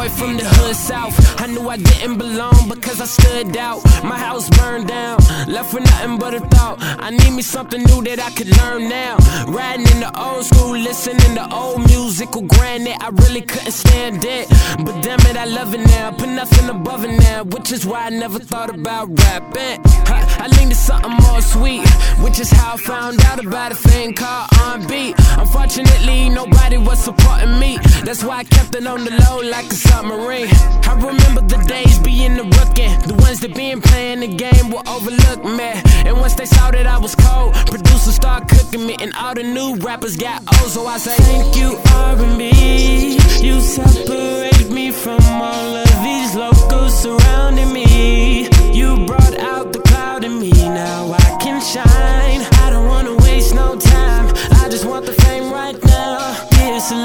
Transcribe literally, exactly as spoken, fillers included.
from the hood south. I knew I didn't belong because I stood out. My house burned down, left for nothing but a thought. I need me something new that I could learn now. Riding in the old school, listening to old musical. Granted, I really couldn't stand it, but damn it, I love it now. Put nothing above it now, which is why I never thought about rapping. I, I leaned to something more sweet, which is how I found out about a thing called R and B. Unfortunately, nobody was supporting me. That's why I kept it on the low like a submarine. I remember the days being the rookie, the ones that been playing the game will overlook me. And once they saw that I was cold, producers started cooking me, and all the new rappers got old. So I say thank you, R